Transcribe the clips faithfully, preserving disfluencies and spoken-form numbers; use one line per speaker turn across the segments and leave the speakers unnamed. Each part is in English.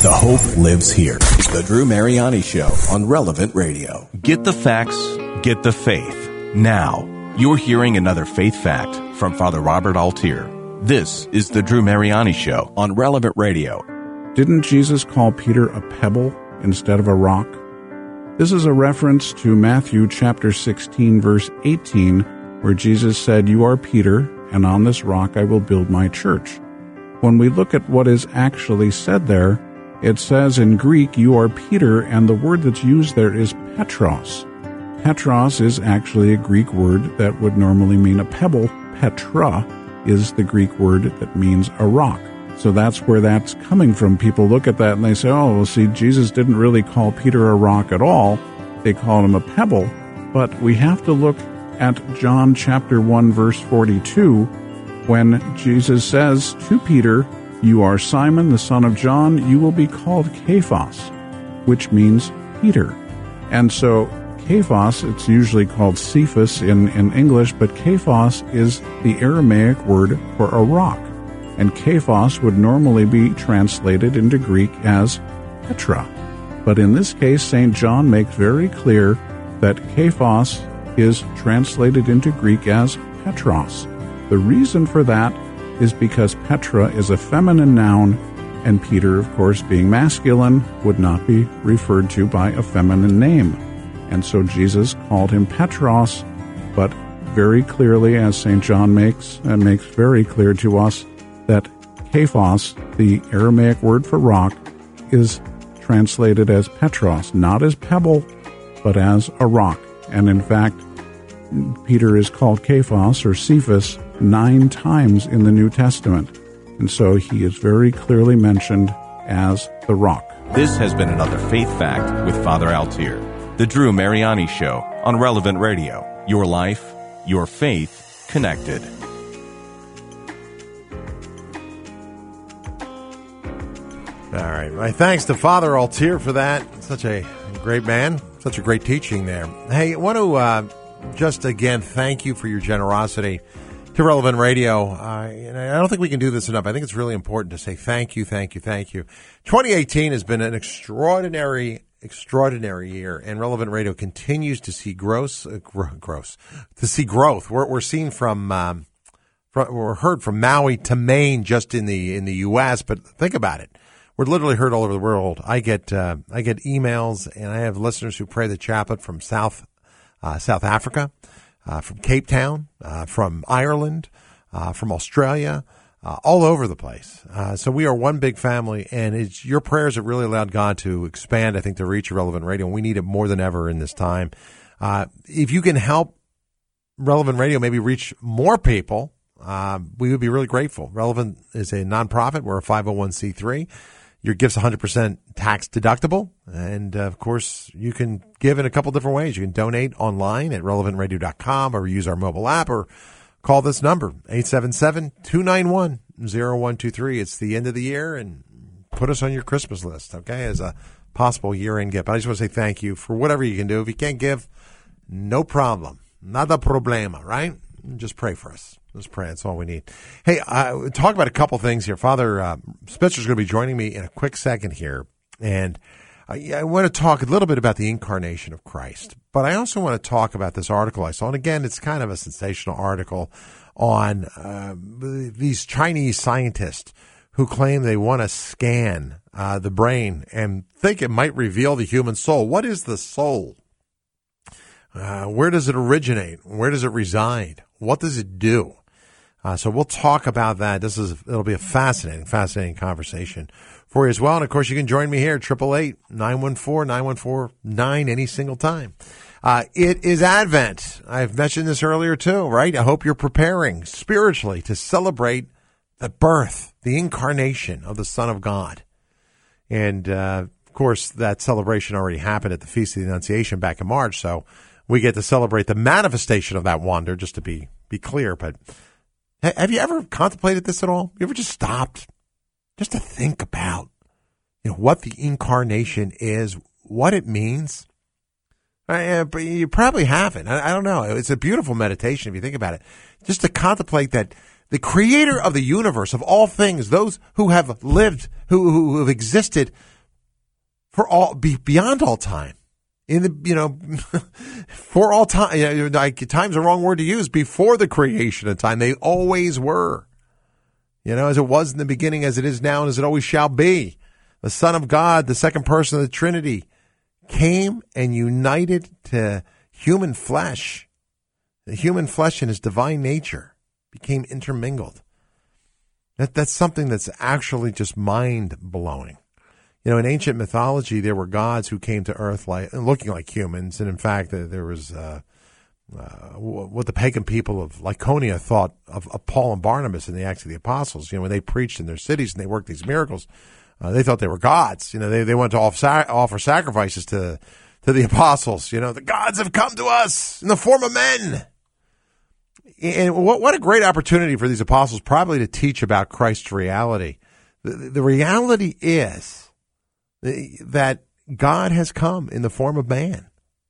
The hope lives here. The Drew Mariani Show on Relevant Radio.
Get the facts, get the faith. Now, you're hearing another faith fact from Father Robert Altier. This is The Drew Mariani Show on Relevant Radio.
Didn't Jesus call Peter a pebble instead of a rock? This is a reference to Matthew chapter sixteen, verse eighteen, where Jesus said, "You are Peter, and on this rock I will build my church." When we look at what is actually said there, it says in Greek, "You are Peter," and the word that's used there is Petros. Petros is actually a Greek word that would normally mean a pebble. Petra is the Greek word that means a rock. So that's where that's coming from. People look at that and they say, oh, well, see, Jesus didn't really call Peter a rock at all. They called him a pebble. But we have to look at John chapter one, verse forty-two, when Jesus says to Peter, "You are Simon, the son of John. You will be called Cephas," which means Peter. And so Cephas, it's usually called Cephas in, in English, but Cephas is the Aramaic word for a rock. And Cephas would normally be translated into Greek as Petra. But in this case, Saint John makes very clear that Cephas is translated into Greek as Petros. The reason for that is because Petra is a feminine noun, and Peter, of course, being masculine, would not be referred to by a feminine name. And so Jesus called him Petros, but very clearly, as Saint John makes, and makes very clear to us, that Cephas, the Aramaic word for rock, is translated as Petros, not as pebble, but as a rock. And in fact, Peter is called Cephas or Cephas nine times in the New Testament. And so he is very clearly mentioned as the rock.
This has been another Faith Fact with Father Altier. The Drew Mariani Show on Relevant Radio. Your life, your faith, connected.
All right. My thanks to Father Altier for that. Such a great man. Such a great teaching there. Hey, I want to uh, just again thank you for your generosity to Relevant Radio. Uh, and I don't think we can do this enough. I think it's really important to say thank you, thank you, thank you. twenty eighteen has been an extraordinary, extraordinary year, and Relevant Radio continues to see gross, uh, gr- gross, to see growth. We're, we're seeing from, um, from, we're heard from Maui to Maine just in the in the U S. But think about it. We're literally heard all over the world. I get uh, I get emails, and I have listeners who pray the chaplet from South uh, South Africa, uh, from Cape Town, uh, from Ireland, uh, from Australia, uh, all over the place. Uh, so we are one big family, and it's your prayers that really allowed God to expand, I think, the reach of Relevant Radio, and we need it more than ever in this time. Uh, if you can help Relevant Radio maybe reach more people, uh, we would be really grateful. Relevant is a nonprofit. We're a five oh one c three. Your gift's one hundred percent tax deductible. And, uh, of course, you can give in a couple different ways. You can donate online at relevant radio dot com or use our mobile app or call this number, eight seven seven, two nine one, zero one two three. It's the end of the year, and put us on your Christmas list, okay, as a possible year-end gift. But I just want to say thank you for whatever you can do. If you can't give, no problem. Nada problema, right? Just pray for us. Let's pray. That's all we need. Hey, uh, talk about a couple things here. Father uh, Spitzer's going to be joining me in a quick second here. And I, I want to talk a little bit about the incarnation of Christ. But I also want to talk about this article I saw. And again, it's kind of a sensational article on uh, these Chinese scientists who claim they want to scan uh, the brain and think it might reveal the human soul. What is the soul? Uh, where does it originate? Where does it reside? What does it do? Uh, so we'll talk about that. This is, it'll be a fascinating, fascinating conversation for you as well. And of course, you can join me here, eight eight eight, nine one four, nine one four nine any single time. Uh, it is Advent. I've mentioned this earlier too, right? I hope you're preparing spiritually to celebrate the birth, the incarnation of the Son of God. And, uh, of course, that celebration already happened at the Feast of the Annunciation back in March. So we get to celebrate the manifestation of that wonder, just to be, be clear. But have you ever contemplated this at all? You ever just stopped just to think about, you know, what the incarnation is, what it means? Uh, but you probably haven't. I, I don't know. It's a beautiful meditation if you think about it. Just to contemplate that the creator of the universe, of all things, those who have lived, who, who have existed for all be, beyond all time. In the you know, for all time, you know, like time's the wrong word to use. Before the creation of time, they always were. You know, as it was in the beginning, as it is now, and as it always shall be. The Son of God, the second person of the Trinity, came and united to human flesh. The human flesh and his divine nature became intermingled. That that's something that's actually just mind-blowing. You know, in ancient mythology, there were gods who came to Earth like looking like humans, and in fact, there was uh, uh, what the pagan people of Lycaonia thought of, of Paul and Barnabas in the Acts of the Apostles. You know, when they preached in their cities and they worked these miracles, uh, they thought they were gods. You know, they they went to offer, offer sacrifices to to the apostles. You know, the gods have come to us in the form of men. And what what a great opportunity for these apostles probably to teach about Christ's reality. The, the reality is that God has come in the form of man.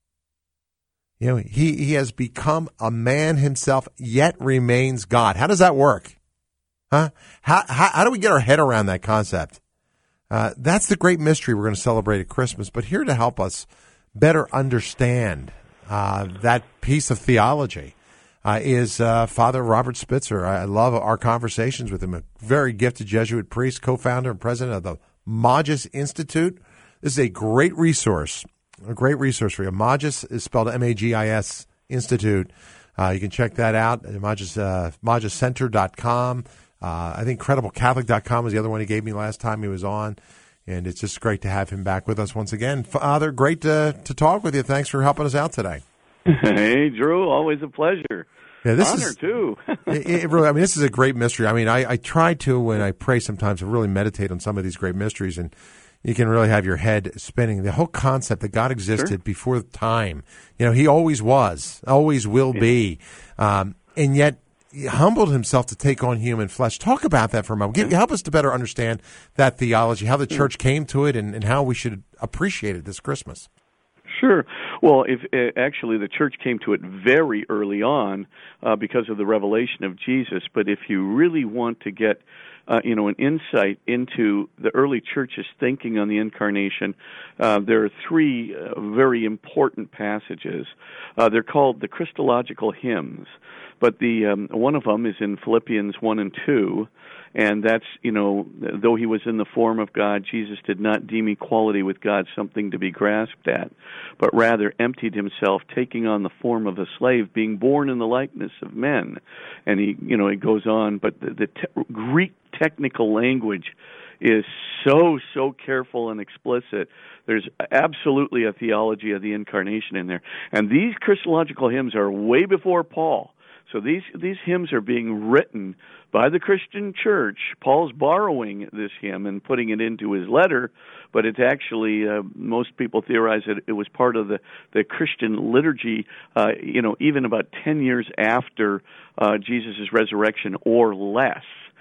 You know, he, he has become a man himself, yet remains God. How does that work? Huh? How, how, how do we get our head around that concept? Uh, that's the great mystery we're going to celebrate at Christmas. But here to help us better understand uh, that piece of theology uh, is uh, Father Robert Spitzer. I love our conversations with him, a very gifted Jesuit priest, co-founder and president of the Magis Institute. This is a great resource, a great resource for you. Magis is spelled M A G I S Institute. Uh, you can check that out at Magis, uh, magis center dot com. Uh, I think credible catholic dot com was the other one he gave me last time he was on. And it's just great to have him back with us once again. Father, great to, to talk with you. Thanks for helping us out today.
Hey, Drew, always a pleasure.
Yeah, this
Honor,
is,
too.
it, it really, I mean, this is a great mystery. I mean, I, I try to, when I pray sometimes, to really meditate on some of these great mysteries, and you can really have your head spinning. The whole concept that God existed sure. before time. You know, he always was, always will yeah. be. Um, and yet, he humbled himself to take on human flesh. Talk about that for a moment. Give, help us to better understand that theology, how the church came to it, and, and how we should appreciate it this Christmas.
Sure. Well, if uh, actually the church came to it very early on uh, because of the revelation of Jesus. But if you really want to get, uh, you know, an insight into the early church's thinking on the incarnation, uh, there are three uh, very important passages. Uh, they're called the Christological hymns. But the um, one of them is in Philippians one and two, and that's, you know, though he was in the form of God, Jesus did not deem equality with God something to be grasped at, but rather emptied himself, taking on the form of a slave, being born in the likeness of men. And he, you know, it goes on, but the, the te- Greek technical language is so, so careful and explicit. There's absolutely a theology of the incarnation in there. And these Christological hymns are way before Paul. So these these hymns are being written by the Christian church. Paul's borrowing this hymn and putting it into his letter, but it's actually, uh, most people theorize that it was part of the, the Christian liturgy, uh, you know, even about ten years after uh, Jesus' resurrection or less.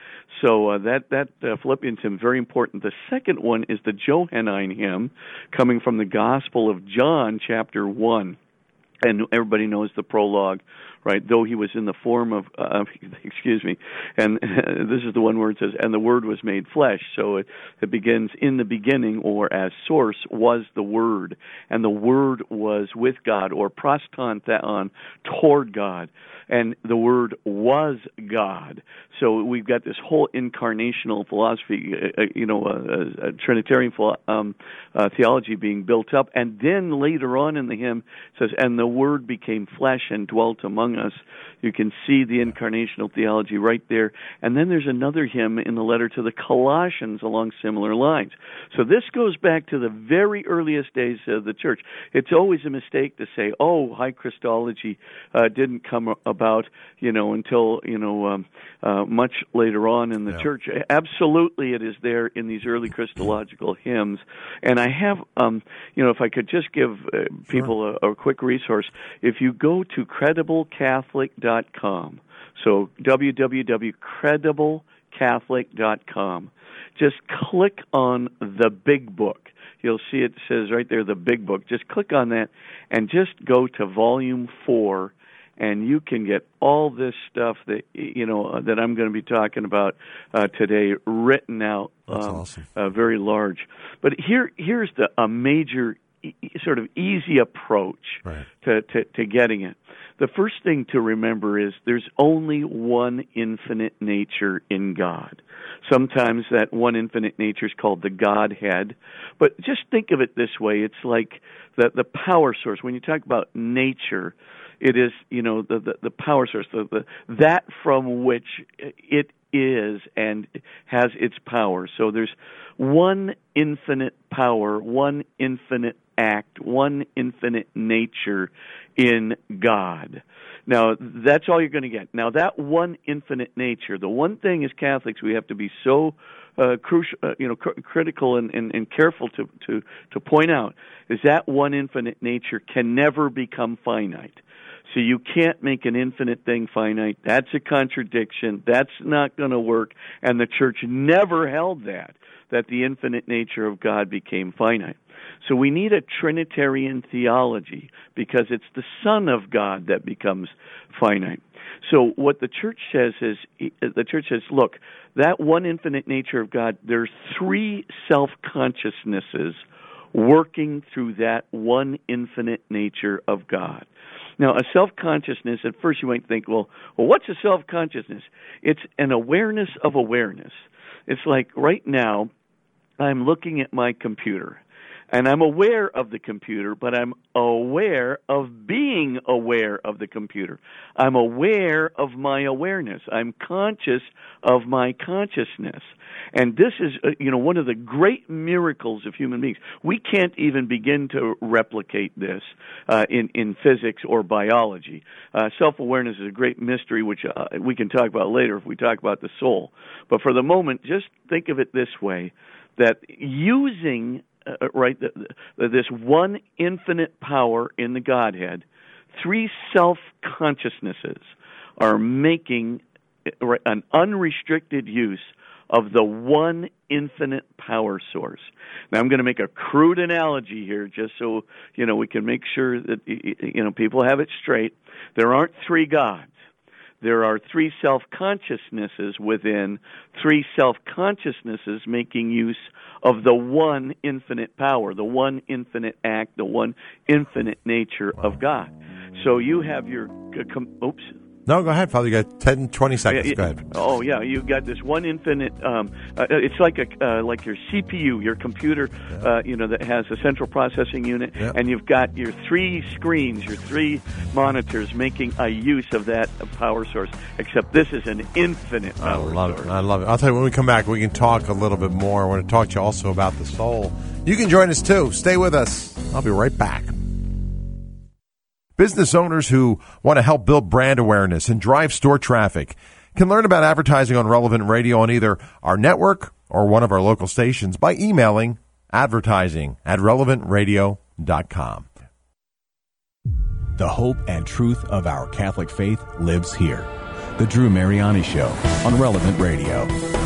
So uh, that that uh, Philippians hymn, very important. The second one is the Johannine hymn, coming from the Gospel of John, chapter one. And everybody knows the prologue, right? Though he was in the form of, uh, excuse me, and this is the one where it says, and the Word was made flesh. So it, it begins, in the beginning, or as source, was the Word. And the Word was with God, or proston theon, toward God. And the Word was God. So we've got this whole incarnational philosophy, uh, you know, a, a Trinitarian um, uh, theology being built up. And then later on in the hymn, it says, and the Word became flesh and dwelt among us. You can see the incarnational theology right there. And then there's another hymn in the letter to the Colossians along similar lines. So this goes back to the very earliest days of the church. It's always a mistake to say, oh, high Christology uh, didn't come about, you know, until, you know, um, uh, much later on in the yeah. church. Absolutely, it is there in these early Christological hymns. And I have, um, you know, if I could just give uh, people sure. a, a quick resource, if you go to credible catholic dot com, so w w w dot credible catholic dot com, just click on the big book. You'll see it says right there, the big book. Just click on that and just go to volume four and you can get all this stuff that you know uh, that I'm going to be talking about uh, today written out.
That's
um,
awesome.
Uh, very large. But here, here's the a major e- sort of easy approach
Right.
to, to to getting it. The first thing to remember is there's only one infinite nature in God. Sometimes that one infinite nature is called the Godhead. But just think of it this way. It's like the, the power source. When you talk about nature, it is, you know, the, the, the power source, the, the, that from which it is and has its power. So there's one infinite power, one infinite act, one infinite nature in God. Now, that's all you're going to get. Now, that one infinite nature, the one thing as Catholics we have to be so uh, crucial, uh, you know, cr- critical and, and, and careful to, to, to point out is that one infinite nature can never become finite. So you can't make an infinite thing finite. That's a contradiction. That's not going to work. And the Church never held that, that the infinite nature of God became finite. So we need a Trinitarian theology because it's the Son of God that becomes finite. So what the Church says is, the Church says, look, that one infinite nature of God, there's three self-consciousnesses working through that one infinite nature of God. Now, a self-consciousness, at first you might think, well, well, what's a self-consciousness? It's an awareness of awareness. It's like right now, I'm looking at my computer, and I'm aware of the computer, but I'm aware of being aware of the computer. I'm aware of my awareness. I'm conscious of my consciousness. And this is, uh, you know, one of the great miracles of human beings. We can't even begin to replicate this uh, in, in physics or biology. Uh, self-awareness is a great mystery, which uh, we can talk about later if we talk about the soul. But for the moment, just think of it this way, that using Uh, right, the, the, this one infinite power in the Godhead, three self-consciousnesses are making right, an unrestricted use of the one infinite power source. Now, I'm going to make a crude analogy here just so, you know, we can make sure that, you know, people have it straight. There aren't three gods. There are three self-consciousnesses within, three self-consciousnesses making use of the one infinite power, the one infinite act, the one infinite nature of God. So you have your, uh, com- oops.
No, go ahead, Father. You got ten, twenty seconds.
Yeah,
go ahead.
Oh, yeah. You've got this one infinite. Um, uh, it's like a uh, like your C P U, your computer. Yeah. Uh, you know that has a central processing unit, yeah. And you've got your three screens, your three monitors, making a use of that power source. Except this is an infinite power
I love
source.
it. I love it. I'll tell you when we come back, we can talk a little bit more. I want to talk to you also about the soul. You can join us too. Stay with us. I'll be right back. Business owners who want to help build brand awareness and drive store traffic can learn about advertising on Relevant Radio on either our network or one of our local stations by emailing advertising at relevant radio dot com.
The hope and truth of our Catholic faith lives here. The Drew Mariani Show on Relevant Radio.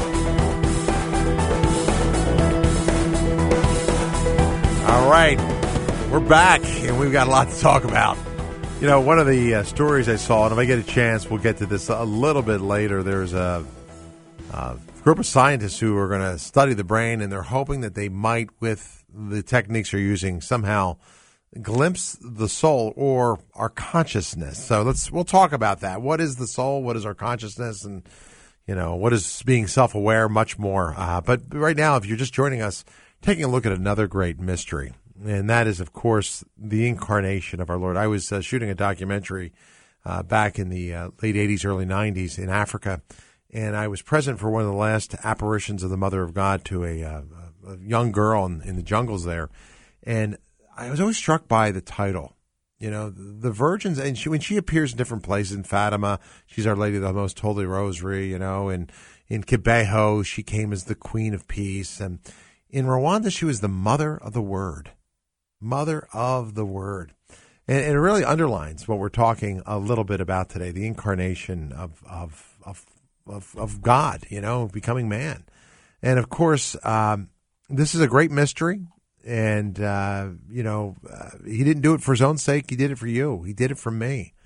All right, we're back, and we've got a lot to talk about. You know, one of the uh, stories I saw, and if I get a chance, we'll get to this a little bit later. There's a, a group of scientists who are going to study the brain, and they're hoping that they might, with the techniques they're using, somehow glimpse the soul or our consciousness. So let's we'll talk about that. What is the soul? What is our consciousness? And, you know, what is being self-aware? Much more. Uh, but right now, if you're just joining us, taking a look at another great mystery. And that is, of course, the incarnation of our Lord. I was uh, shooting a documentary uh, back in the uh, late eighties, early nineties in Africa, and I was present for one of the last apparitions of the Mother of God to a, uh, a young girl in, in the jungles there. And I was always struck by the title. You know, the virgins, and she, when she appears in different places, in Fatima, she's Our Lady of the Most Holy Rosary, you know, and in Kibeho, she came as the Queen of Peace. And in Rwanda, she was the Mother of the Word. Mother of the Word. And, and it really underlines what we're talking a little bit about today, the incarnation of of of of, of God, you know, becoming man. And, of course, um, this is a great mystery. And, uh, you know, uh, he didn't do it for his own sake. He did it for you. He did it for me.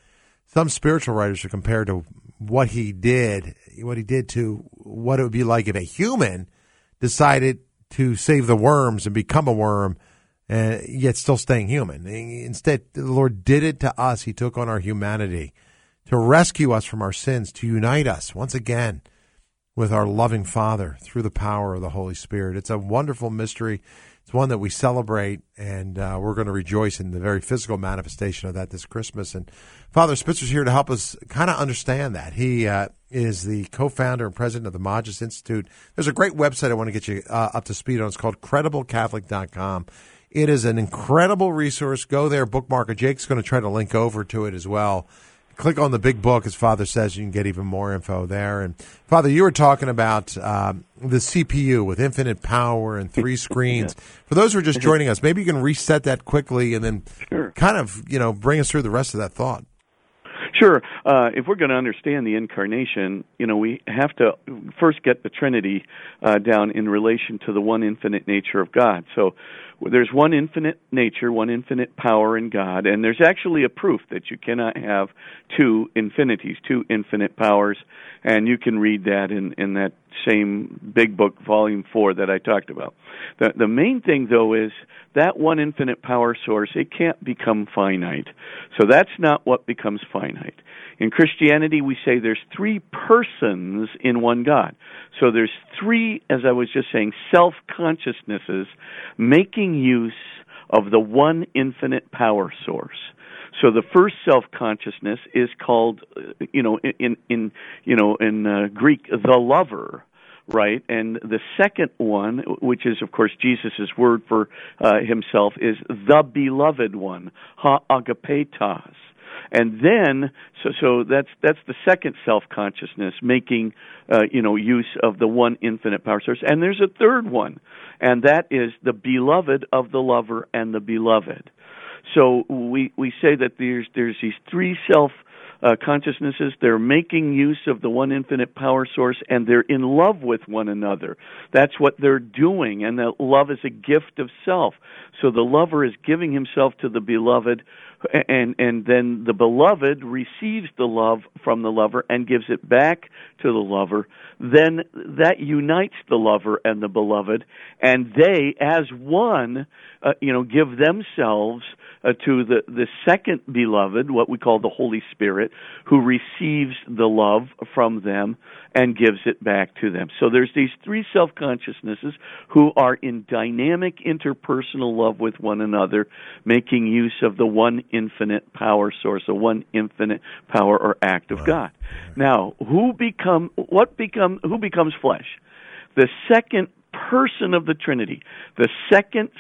some spiritual writers have compared to what he did, what he did to what it would be like if a human decided to save the worms and become a worm, uh, yet still staying human. Instead, the Lord did it to us. He took on our humanity to rescue us from our sins, to unite us once again with our loving Father through the power of the Holy Spirit. It's a wonderful mystery. It's one that we celebrate, and uh, we're going to rejoice in the very physical manifestation of that this Christmas. And Father Spitzer's here to help us kind of understand that. He uh, is the co-founder and president of the Magis Institute. There's a great website I want to get you uh, up to speed on. It's called credible catholic dot com. It is an incredible resource. Go there, bookmark it. Jake's going to try to link over to it as well. Click on the big book, as Father says. You can get even more info there. And Father, you were talking about um, the C P U with infinite power and three screens. Yeah. For those who are just joining us, maybe you can reset that quickly and then sure. kind of, you know, bring us through the rest of that thought.
Sure. Uh, if we're going to understand the incarnation, you know, we have to first get the Trinity uh, down in relation to the one infinite nature of God. So there's one infinite nature, one infinite power in God, and there's actually a proof that you cannot have two infinities, two infinite powers, and you can read that in, in that same big book, volume four, that I talked about. The, the main thing, though, is that one infinite power source, it can't become finite. So that's not what becomes finite. In Christianity, we say there's three persons in one God. So there's three, as I was just saying, self-consciousnesses making use of the one infinite power source. So the first self-consciousness is called, you know, in in you know in uh, Greek, the lover, right? And the second one, which is of course Jesus' word for uh, himself, is the beloved one, ha agapetos. And then, so so that's that's the second self-consciousness making, uh, you know, use of the one infinite power source. And there's a third one, and that is the beloved of the lover and the beloved. So we we say that there's there's these three self uh, consciousnesses. They're making use of the one infinite power source, and they're in love with one another. That's what they're doing, and that love is a gift of self. So the lover is giving himself to the beloved, and and then the beloved receives the love from the lover and gives it back to the lover. Then that unites the lover and the beloved, and they, as one, uh, you know, give themselves uh, to the, the second beloved, what we call the Holy Spirit, who receives the love from them and gives it back to them. So there's these three self-consciousnesses who are in dynamic interpersonal love with one another, making use of the one infinite power source, the one infinite power or act of God. Now, who become what become who becomes flesh? The second person of the Trinity, the second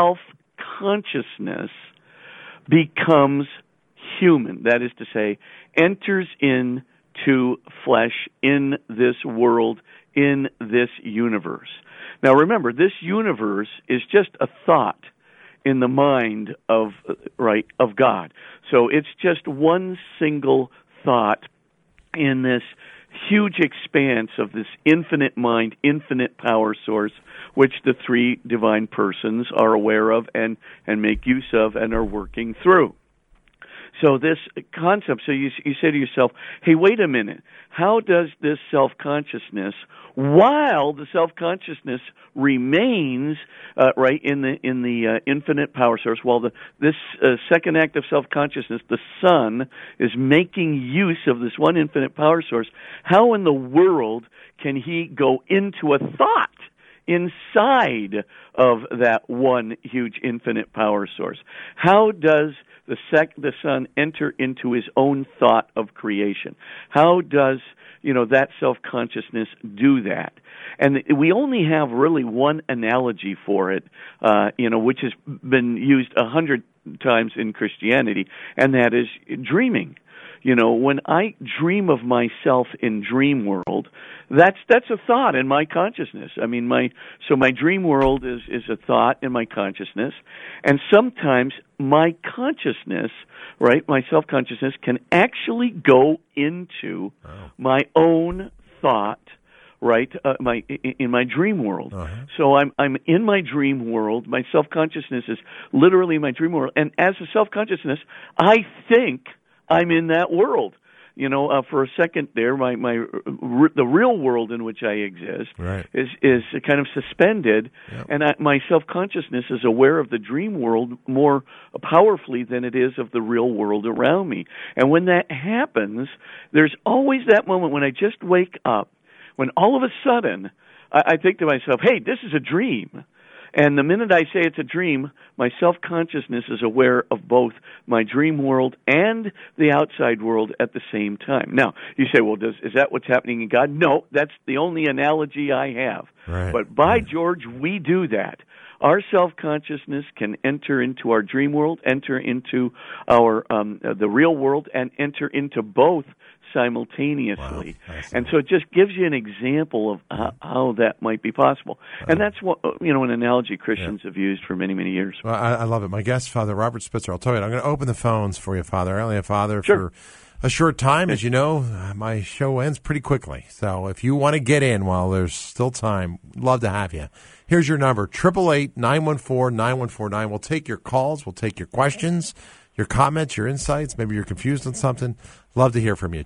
self-consciousness becomes human. That is to say, enters into flesh in this world, in this universe. Now remember, this universe is just a thought in the mind of right of God. So it's just one single thought in this huge expanse of this infinite mind, infinite power source, which the three divine persons are aware of and, and make use of and are working through. So this concept, so you, you say to yourself, hey, wait a minute, how does this self-consciousness, while the self-consciousness remains uh, right in the in the uh, infinite power source, while the this uh, second act of self-consciousness, the Son, is making use of this one infinite power source, how in the world can he go into a thought inside of that one huge infinite power source? How does the sec the Son enter into his own thought of creation? How does, you know, that self-consciousness do that? And we only have really one analogy for it, uh, you know, which has been used a hundred times in Christianity, and that is dreaming. You know, when I dream of myself in dream world, that's that's a thought in my consciousness. I mean, my so my dream world is, is a thought in my consciousness, and sometimes my consciousness, right, my self-consciousness can actually go into wow. my own thought, right, uh, my in my dream world. Uh-huh. So I'm I'm in my dream world. My self-consciousness is literally my dream world, and as a self-consciousness, I think I'm in that world. You know, uh, for a second there, my my r- the real world in which I exist
right.
is is kind of suspended,
yep.
and I, my self consciousness is aware of the dream world more powerfully than it is of the real world around me. And when that happens, there's always that moment when I just wake up, when all of a sudden I, I think to myself, "Hey, this is a dream." And the minute I say it's a dream, my self-consciousness is aware of both my dream world and the outside world at the same time. Now, you say, well, does, is that what's happening in God? No, that's the only analogy I have.
Right.
But by
right.
George, we do that. Our self-consciousness can enter into our dream world, enter into our um, uh, the real world, and enter into both simultaneously.
Wow,
and so it just gives you an example of how, how that might be possible. And that's what, you know, an analogy Christians yeah. have used for many, many years.
Well, I, I love it. My guest, Father Robert Spitzer. I'll tell you, I'm going to open the phones for you, Father. I only have Father
sure.
for a short time. As you know, my show ends pretty quickly. So if you want to get in while there's still time, love to have you. Here's your number, eight eight eight, nine one four, nine one four nine. We'll take your calls. We'll take your questions, your comments, your insights. Maybe you're confused on something. Love to hear from you.